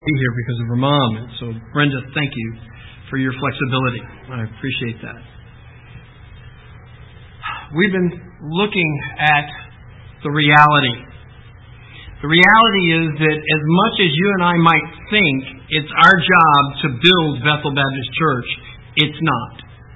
Be here because of her mom. And so, Brenda, thank you for your flexibility. I appreciate that. We've been looking at the reality. The reality is that as much as you and I might think it's our job to build Bethel Baptist Church, it's not.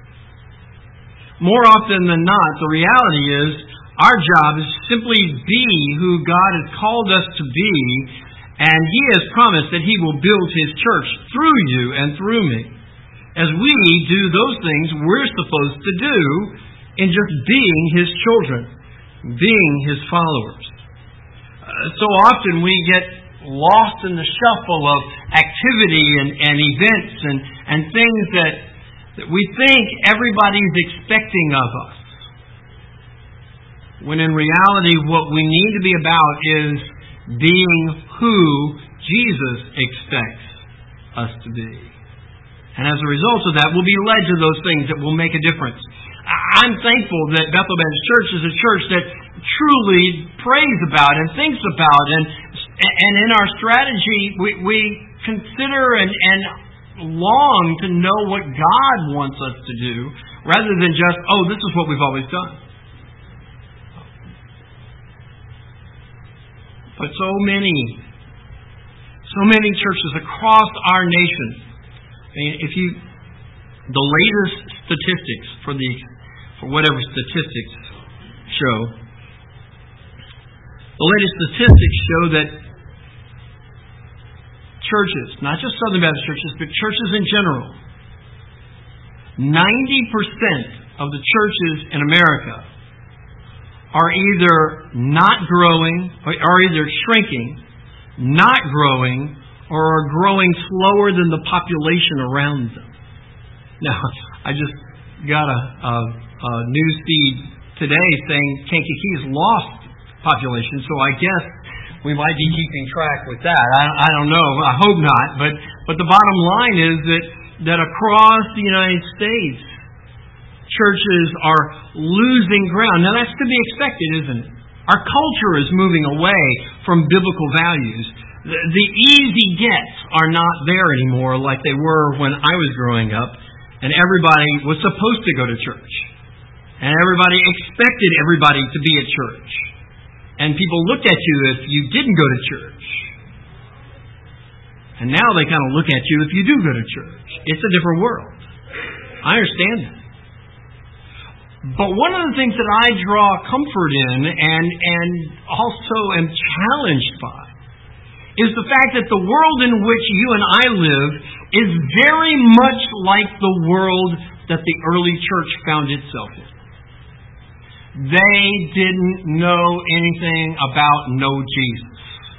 More often than not, the reality is our job is simply be who God has called us to be. And He has promised that He will build His church through you and through me. As we do those things we're supposed to do in just being His children, being His followers. So often we get lost in the shuffle of activity and events and things that we think everybody's expecting of us. When in reality what we need to be about is being who Jesus expects us to be. And as a result of that, we'll be led to those things that will make a difference. I'm thankful that Bethel Baptist Church is a church that truly prays about and thinks about, and in our strategy, we consider and long to know what God wants us to do, rather than just, this is what we've always done. But so many churches across our nation. I mean, the latest statistics for whatever statistics show, the latest statistics show that churches, not just Southern Baptist churches, but churches in general, 90% of the churches in America are either not growing, or are either shrinking, not growing, or are growing slower than the population around them. Now, I just got a news feed today saying Kankakee has lost population, so I guess we might be keeping track with that. I don't know. I hope not. But the bottom line is that across the United States, churches are losing ground. Now that's to be expected, isn't it? Our culture is moving away from biblical values. The easy gets are not there anymore like they were when I was growing up, and everybody was supposed to go to church. And everybody expected everybody to be at church. And people looked at you if you didn't go to church. And now they kind of look at you if you do go to church. It's a different world. I understand that. But one of the things that I draw comfort in and also am challenged by is the fact that the world in which you and I live is very much like the world that the early church found itself in. They didn't know anything about Jesus.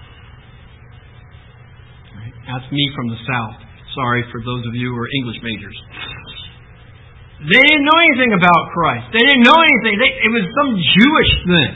That's me from the South. Sorry for those of you who are English majors. They didn't know anything about Christ. They didn't know anything. It was some Jewish thing.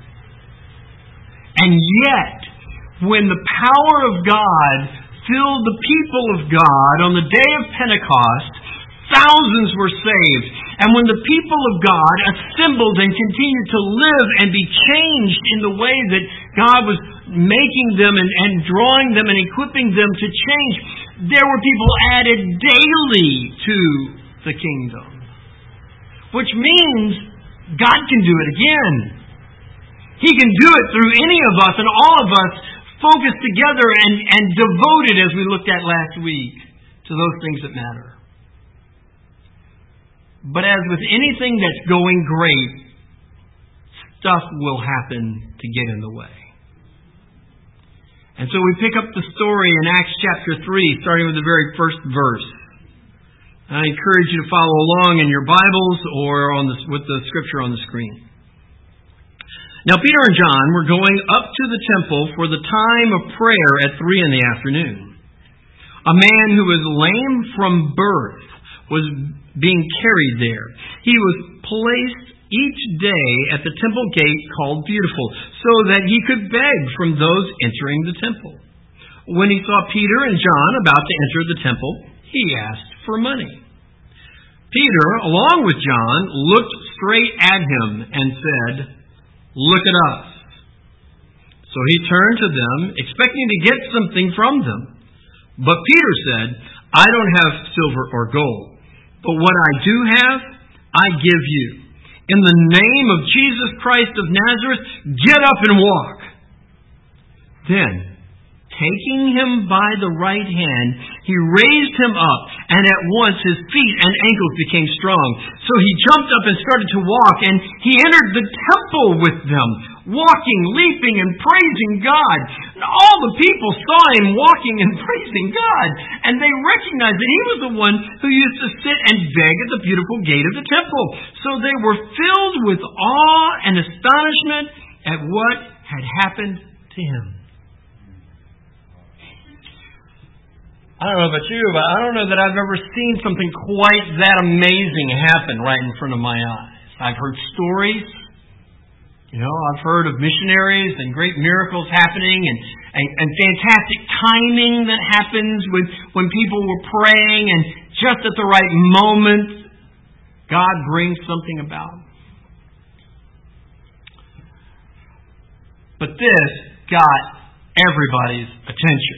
And yet, when the power of God filled the people of God on the day of Pentecost, thousands were saved. And when the people of God assembled and continued to live and be changed in the way that God was making them and drawing them and equipping them to change, there were people added daily to the kingdom. Which means God can do it again. He can do it through any of us and all of us focused together and devoted, as we looked at last week, to those things that matter. But as with anything that's going great, stuff will happen to get in the way. And so we pick up the story in Acts chapter 3, starting with the very first verse. I encourage you to follow along in your Bibles or with the scripture on the screen. Now Peter and John were going up to the temple for the time of prayer at 3 p.m. A man who was lame from birth was being carried there. He was placed each day at the temple gate called Beautiful, so that he could beg from those entering the temple. When he saw Peter and John about to enter the temple, he asked for money. Peter, along with John, looked straight at him and said, "Look at us." So he turned to them, expecting to get something from them. But Peter said, I don't have silver or gold, but what I do have, I give you. In the name of Jesus Christ of Nazareth, get up and walk. Then, taking him by the right hand, he raised him up, and at once his feet and ankles became strong. So he jumped up and started to walk, and he entered the temple with them, walking, leaping, and praising God. And all the people saw him walking and praising God, and they recognized that he was the one who used to sit and beg at the beautiful gate of the temple. So they were filled with awe and astonishment at what had happened to him. I don't know about you, but I don't know that I've ever seen something quite that amazing happen right in front of my eyes. I've heard stories. I've heard of missionaries and great miracles happening and fantastic timing that happens when people were praying, and just at the right moment, God brings something about. But this got everybody's attention.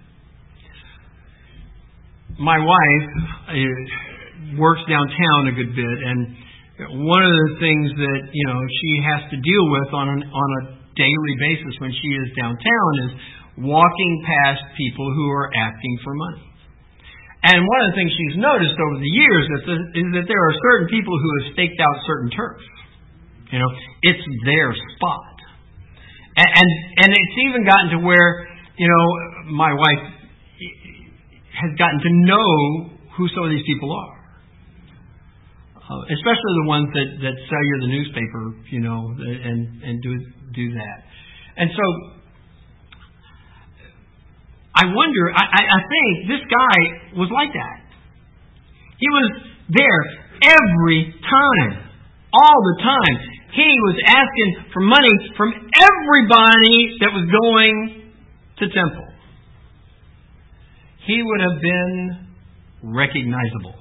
My wife works downtown a good bit, and one of the things that she has to deal with on a daily basis when she is downtown is walking past people who are asking for money. And one of the things she's noticed over the years is that there are certain people who have staked out certain turf. It's their spot, and it's even gotten to where my wife has gotten to know who some of these people are. Especially the ones that sell you the newspaper, and do that. And so, I wonder, I think this guy was like that. He was there every time, all the time. He was asking for money from everybody that was going to temple. He would have been recognizable.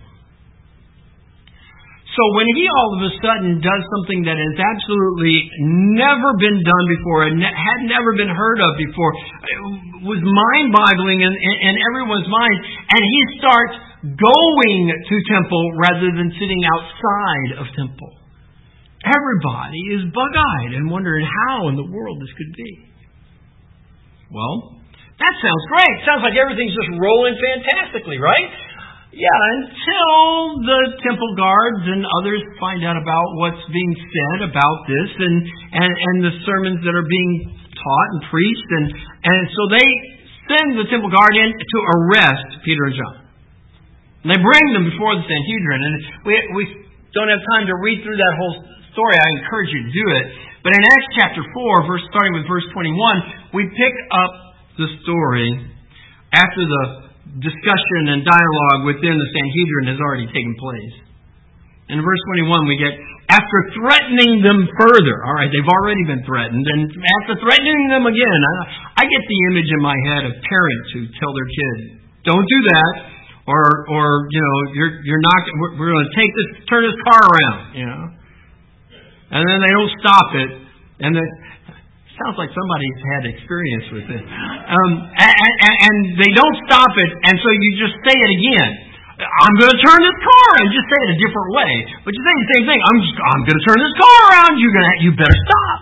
So when he all of a sudden does something that has absolutely never been done before and had never been heard of before, it was mind-boggling in everyone's mind, and he starts going to temple rather than sitting outside of temple. Everybody is bug-eyed and wondering how in the world this could be. Well, that sounds great. Sounds like everything's just rolling fantastically, right? Yeah, until the temple guards and others find out about what's being said about this and the sermons that are being taught and preached. And so they send the temple guard in to arrest Peter and John. And they bring them before the Sanhedrin. And we don't have time to read through that whole story. I encourage you to do it. But in Acts chapter 4, starting with verse 21, we pick up the story after the discussion and dialogue within the Sanhedrin has already taken place. In verse 21 we get, after threatening them further, all right, they've already been threatened, and after threatening them again, I get the image in my head of parents who tell their kids, don't do that, or you're not, we're going to turn this car around, and then they don't stop it, and then sounds like somebody's had experience with this. And they don't stop it, and so you just say it again. I'm going to turn this car around. Just say it a different way. But you say the same thing. I'm going to turn this car around. You better stop.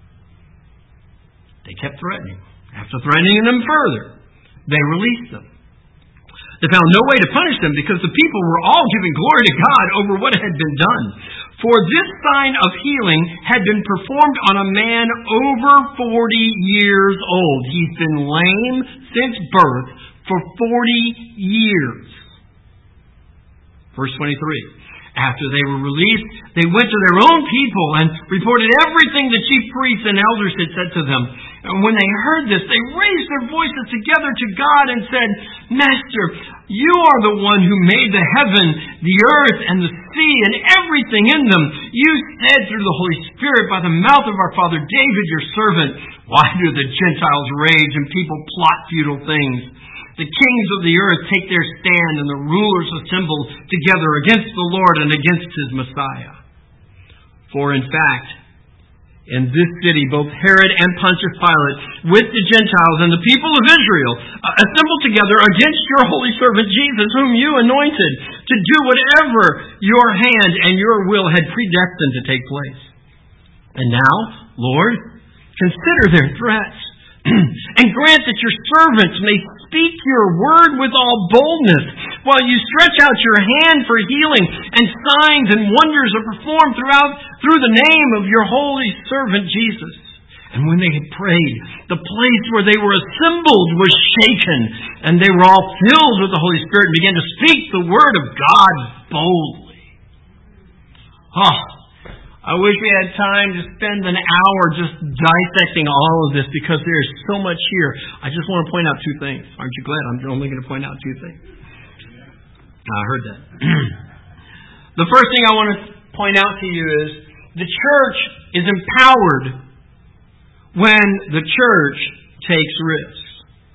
They kept threatening. After threatening them further, they released them. They found no way to punish them because the people were all giving glory to God over what had been done. For this sign of healing had been performed on a man over 40 years old. He's been lame since birth for 40 years. Verse 23. After they were released, they went to their own people and reported everything the chief priests and elders had said to them. And when they heard this, they raised their voices together to God and said, Master, you are the one who made the heaven, the earth, and the sea, and everything in them. You said through the Holy Spirit by the mouth of our father David, your servant, why do the Gentiles rage and people plot futile things? The kings of the earth take their stand, and the rulers assemble together against the Lord and against His Messiah. For in fact, in this city, both Herod and Pontius Pilate, with the Gentiles and the people of Israel, assembled together against your holy servant Jesus, whom you anointed, to do whatever your hand and your will had predestined to take place. And now, Lord, consider their threats, and grant that your servants may speak your word with all boldness, while you stretch out your hand for healing, and signs and wonders are performed through the name of your holy servant Jesus. And when they had prayed, the place where they were assembled was shaken, and they were all filled with the Holy Spirit and began to speak the word of God boldly. I wish we had time to spend an hour just dissecting all of this, because there's so much here. I just want to point out two things. Aren't you glad I'm only going to point out two things? I heard that. The first thing I want to point out to you is the church is empowered when the church takes risks.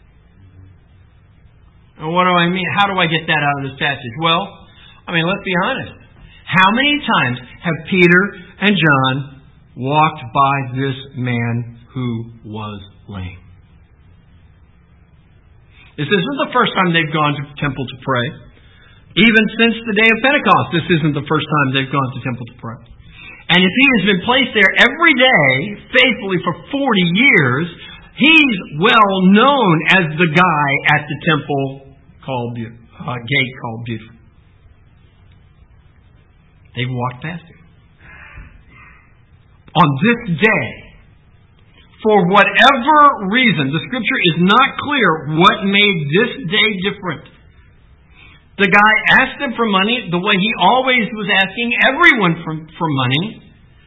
And what do I mean? How do I get that out of this passage? Well, let's be honest. How many times have Peter and John walked by this man who was lame? This isn't the first time they've gone to the temple to pray. Even since the day of Pentecost, this isn't the first time they've gone to the temple to pray. And if he has been placed there every day, faithfully for 40 years, he's well known as the guy at the temple gate called Beautiful. They've walked past him. On this day, for whatever reason, the Scripture is not clear what made this day different. The guy asked them for money the way he always was asking everyone for money.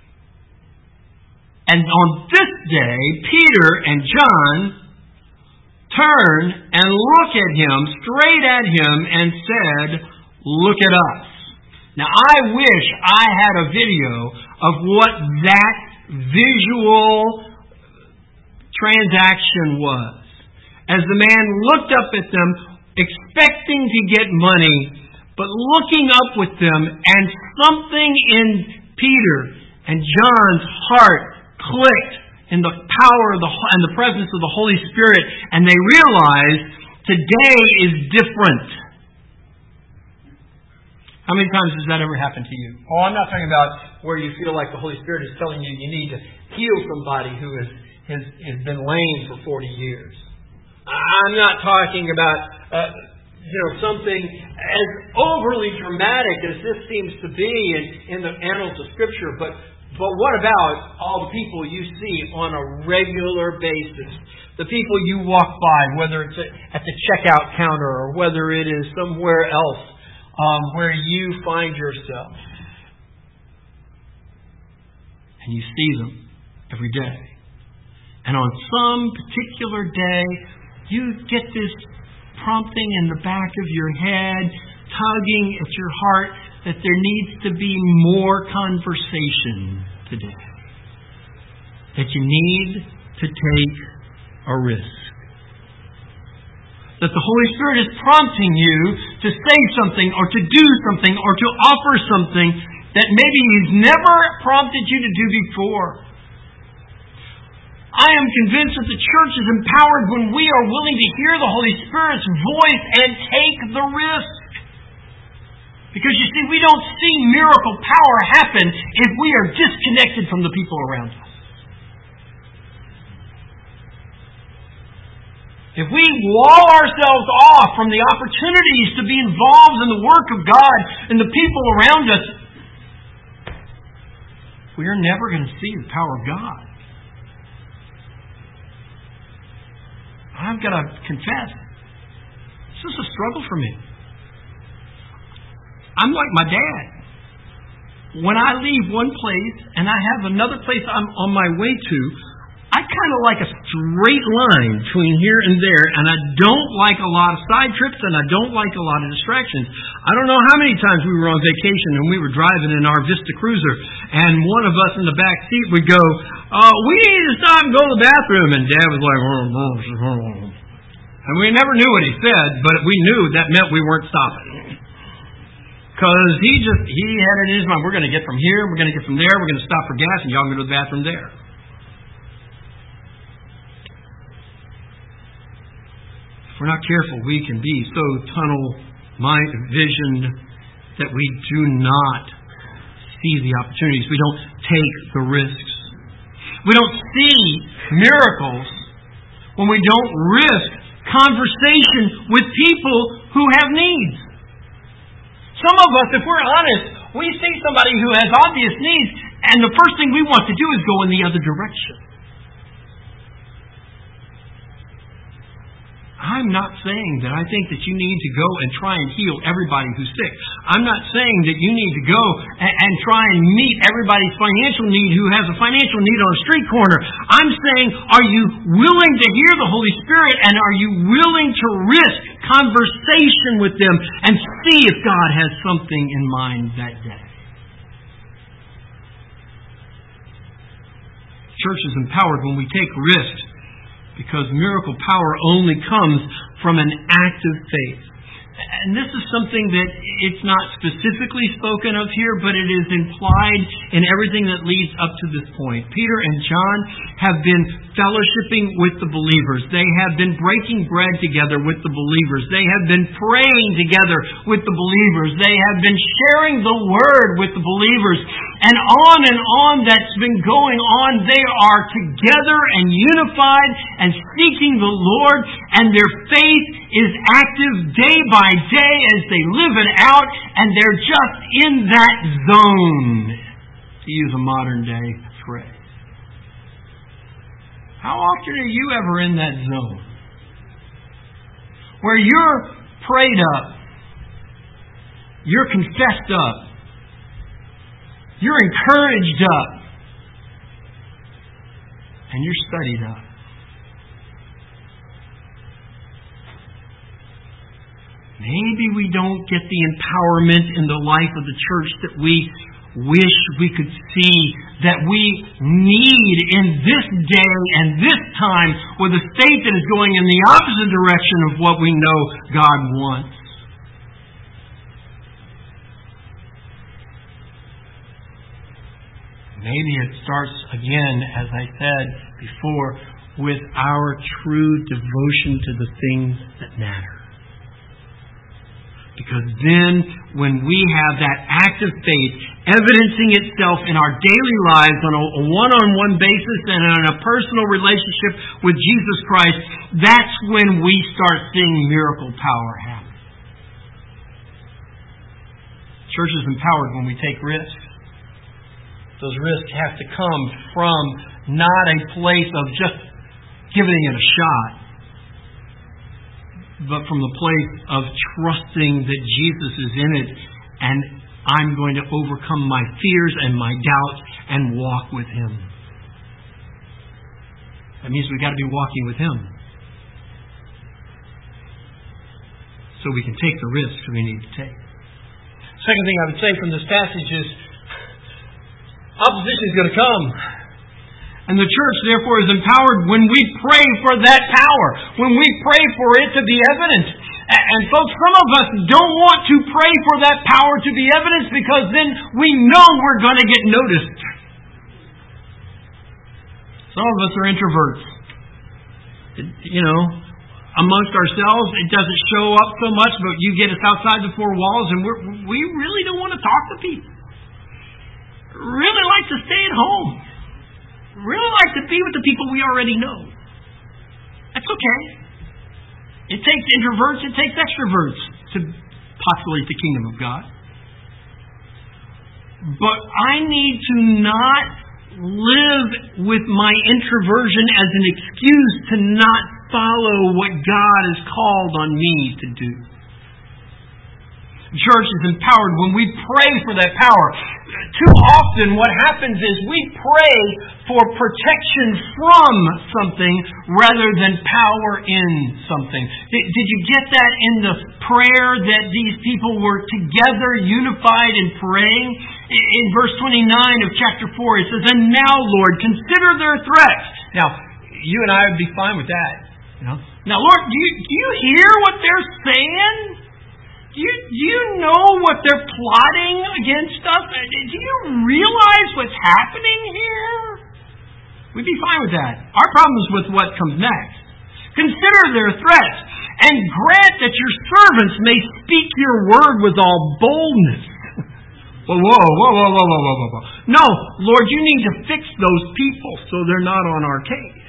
And on this day, Peter and John turn and look at him, straight at him, and said, "Look at us." Now, I wish I had a video of what that visual transaction was. As the man looked up at them, expecting to get money, but looking up with them, and something in Peter and John's heart clicked in the power of and the presence of the Holy Spirit, and they realized today is different. How many times has that ever happened to you? I'm not talking about where you feel like the Holy Spirit is telling you need to heal somebody who has been lame for 40 years. I'm not talking about something as overly dramatic as this seems to be in the annals of Scripture. But what about all the people you see on a regular basis? The people you walk by, whether it's at the checkout counter or whether it is somewhere else. Where you find yourself. And you see them every day. And on some particular day, you get this prompting in the back of your head, tugging at your heart, that there needs to be more conversation today. That you need to take a risk. That the Holy Spirit is prompting you to say something or to do something or to offer something that maybe He's never prompted you to do before. I am convinced that the church is empowered when we are willing to hear the Holy Spirit's voice and take the risk. Because you see, we don't see miracle power happen if we are disconnected from the people around us. If we wall ourselves off from the opportunities to be involved in the work of God and the people around us, we are never going to see the power of God. I've got to confess, this is a struggle for me. I'm like my dad. When I leave one place and I have another place I'm on my way to, I kind of like a straight line between here and there, and I don't like a lot of side trips, and I don't like a lot of distractions. I don't know how many times we were on vacation and we were driving in our Vista Cruiser, and one of us in the back seat would go, "We need to stop and go to the bathroom," and Dad was like, and we never knew what he said, but we knew that meant we weren't stopping. Because he had it in his mind, we're going to get from here, we're going to get from there, we're going to stop for gas, and y'all can go to the bathroom there. we're not careful, we can be so tunnel-visioned that we do not see the opportunities. We don't take the risks. We don't see miracles when we don't risk conversation with people who have needs. Some of us, if we're honest, we see somebody who has obvious needs, and the first thing we want to do is go in the other direction. I'm not saying that I think that you need to go and try and heal everybody who's sick. I'm not saying that you need to go and try and meet everybody's financial need who has a financial need on a street corner. I'm saying, are you willing to hear the Holy Spirit, and are you willing to risk conversation with them and see if God has something in mind that day? Church is empowered when we take risks, because miracle power only comes from an active faith. And this is something that it's not specifically spoken of here, but it is implied in everything that leads up to this point. Peter and John have been fellowshipping with the believers. They have been breaking bread together with the believers. They have been praying together with the believers. They have been sharing the Word with the believers. And on that's been going on. They are together and unified and seeking the Lord, and their faith is active day by day as they live it out, and they're just in that zone, to use a modern day phrase. How often are you ever in that zone where you're prayed up, you're confessed up, you're encouraged up, and you're studied up? Maybe we don't get the empowerment in the life of the church that we wish we could see, that we need in this day and this time, with a state that is going in the opposite direction of what we know God wants. Maybe it starts again, as I said before, with our true devotion to the things that matter. Because then, when we have that active faith evidencing itself in our daily lives on a one-on-one basis and on a personal relationship with Jesus Christ, that's when we start seeing miracle power happen. Church is empowered when we take risks. Those risks have to come from not a place of just giving it a shot, but from the place of trusting that Jesus is in it, and I'm going to overcome my fears and my doubts and walk with Him. That means we've got to be walking with Him, so we can take the risks we need to take. Second thing I would say from this passage is opposition is going to come. And the church, therefore, is empowered when we pray for that power, when we pray for it to be evident. And folks, some of us don't want to pray for that power to be evident, because then we know we're going to get noticed. Some of us are introverts. Amongst ourselves, it doesn't show up so much, but you get us outside the four walls, and we really don't want to talk to people. Really like to stay at home. Really like to be with the people we already know. That's okay. It takes introverts, it takes extroverts to populate the kingdom of God. But I need to not live with my introversion as an excuse to not follow what God has called on me to do. The church is empowered when we pray for that power. Too often what happens is we pray for protection from something rather than power in something. Did you get that in the prayer that these people were together, unified in praying? In verse 29 of chapter 4, it says, "And now, Lord, consider their threats." Now, you and I would be fine with that. Now, Lord, do you hear what they're saying? Do you know what they're plotting against us? Do you realize what's happening here? We'd be fine with that. Our problem is with what comes next. Consider their threats, And grant that your servants may speak your word with all boldness. Whoa. No, Lord, you need to fix those people so they're not on our case.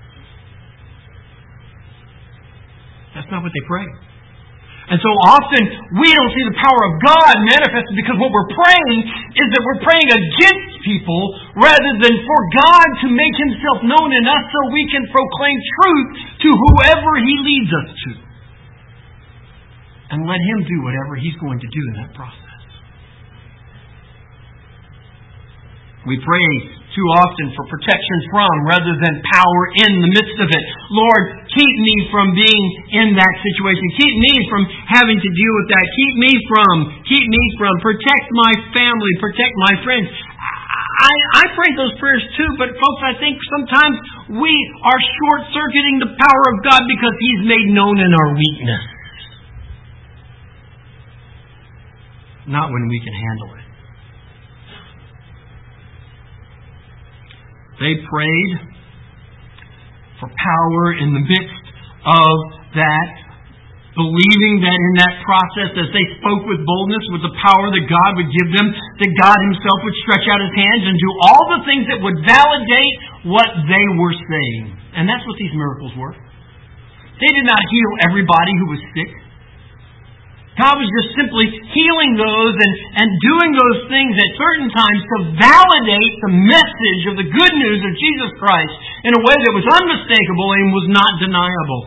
That's not what they pray. And so often we don't see the power of God manifested because what we're praying is that we're praying against people rather than for God to make Himself known in us so we can proclaim truth to whoever He leads us to. And let Him do whatever He's going to do in that process. We pray too often for protection from rather than power in the midst of it. Lord, keep me from being in that situation. Keep me from having to deal with that. Keep me from, protect my family, protect my friends. I pray those prayers too, but folks, I think sometimes we are short-circuiting the power of God because He's made known in our weakness. Not when we can handle it. They prayed for power in the midst of that, believing that in that process, as they spoke with boldness, with the power that God would give them, that God Himself would stretch out His hands and do all the things that would validate what they were saying. And that's what these miracles were. They did not heal everybody who was sick. God was just simply healing those and doing those things at certain times to validate the message of the good news of Jesus Christ in a way that was unmistakable and was not deniable.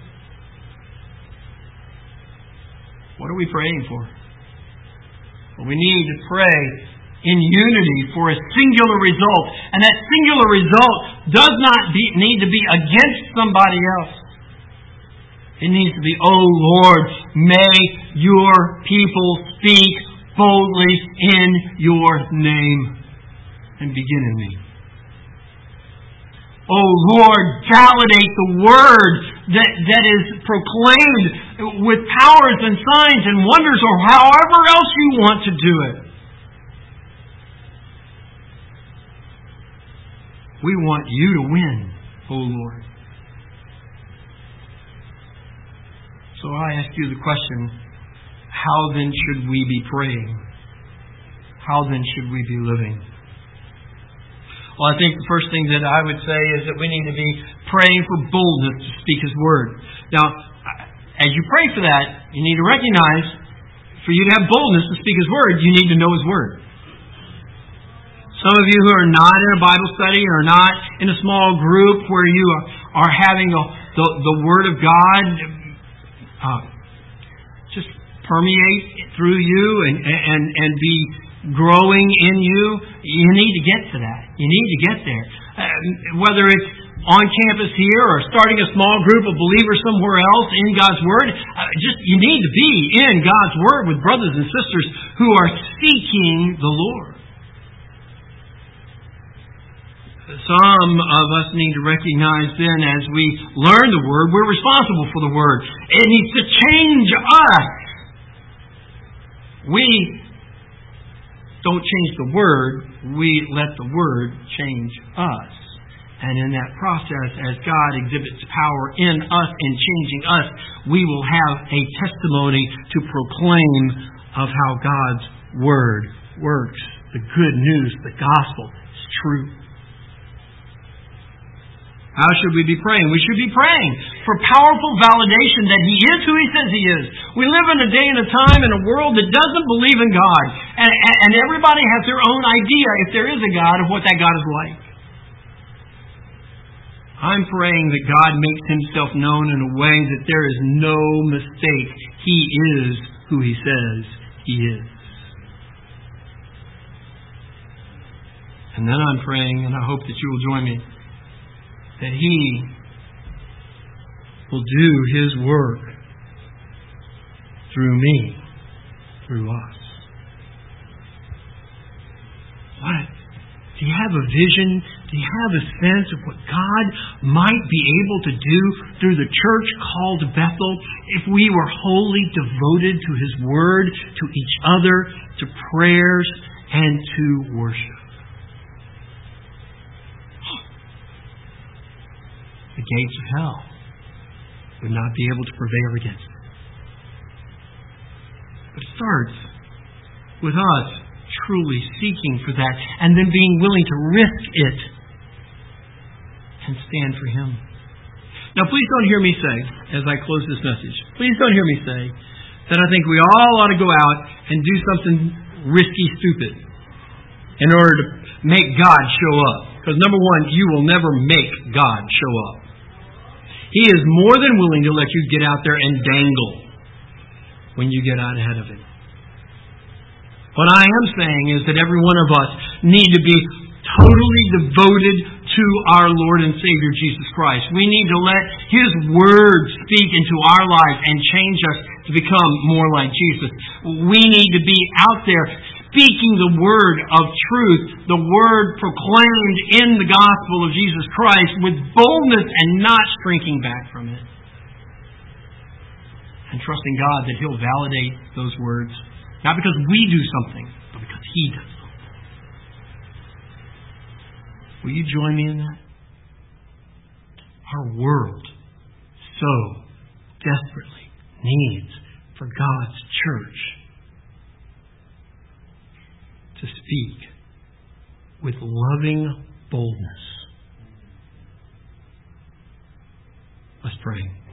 What are we praying for? Well, we need to pray in unity for a singular result. And that singular result does not need to be against somebody else. It needs to be, oh Lord, may your people speak boldly in your name and begin in me. Oh Lord, validate the word that is proclaimed with powers and signs and wonders or however else you want to do it. We want you to win, oh Lord. So I ask you the question, how then should we be praying? How then should we be living? Well, I think the first thing that I would say is that we need to be praying for boldness to speak His Word. Now, as you pray for that, you need to recognize, for you to have boldness to speak His Word, you need to know His Word. Some of you who are not in a Bible study or not in a small group where you are having the Word of God just permeate through you and be growing in you, you need to get to that. You need to get there. Whether it's on campus here or starting a small group of believers somewhere else in God's Word, you need to be in God's Word with brothers and sisters who are seeking the Lord. Some of us need to recognize then as we learn the Word, we're responsible for the Word. It needs to change us. We don't change the Word, we let the Word change us. And in that process, as God exhibits power in us and changing us, we will have a testimony to proclaim of how God's Word works. The good news, the gospel, is true. How should we be praying? We should be praying for powerful validation that He is who He says He is. We live in a day and a time in a world that doesn't believe in God. And everybody has their own idea, if there is a God, of what that God is like. I'm praying that God makes Himself known in a way that there is no mistake. He is who He says He is. And then I'm praying, and I hope that you will join me, that He will do His work through me, through us. What? Do you have a vision? Do you have a sense of what God might be able to do through the church called Bethel if we were wholly devoted to His Word, to each other, to prayers, and to worship? The gates of hell would not be able to prevail against it. But it starts with us truly seeking for that and then being willing to risk it and stand for Him. Now, please don't hear me say, as I close this message, please don't hear me say that I think we all ought to go out and do something risky, stupid in order to make God show up. Because number one, you will never make God show up. He is more than willing to let you get out there and dangle when you get out ahead of Him. What I am saying is that every one of us need to be totally devoted to our Lord and Savior Jesus Christ. We need to let His Word speak into our lives and change us to become more like Jesus. We need to be out there speaking the Word of truth, the Word proclaimed in the gospel of Jesus Christ with boldness and not shrinking back from it. And trusting God that He'll validate those words, not because we do something, but because He does something. Will you join me in that? Our world so desperately needs for God's church to speak with loving boldness. Let's pray.